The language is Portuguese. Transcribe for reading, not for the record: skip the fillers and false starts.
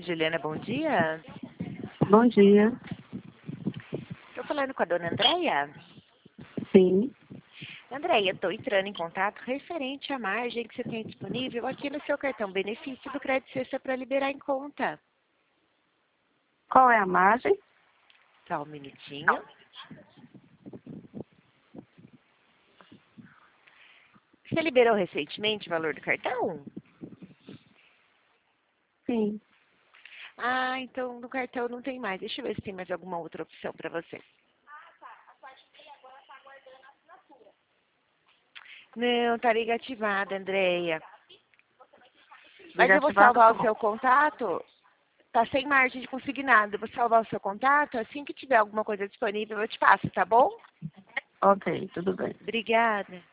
Juliana, bom dia. Bom dia. Estou falando com a dona Andréia. Sim. Andréia, estou entrando em contato referente à margem que você tem disponível aqui no seu cartão benefício do Crédito Sexta para liberar em conta. Qual é a margem? Só um minutinho. Você liberou recentemente o valor do cartão? Sim. Ah, então no cartão não tem mais. Deixa eu ver se tem mais alguma outra opção para você. Não, tá negativada, Andréia. Mas eu vou Negativado salvar o como? seu contato. Tá sem margem de consignado. Eu vou salvar o seu contato. Assim que tiver alguma coisa disponível, eu te passo, tá bom? Ok, tudo bem. Obrigada.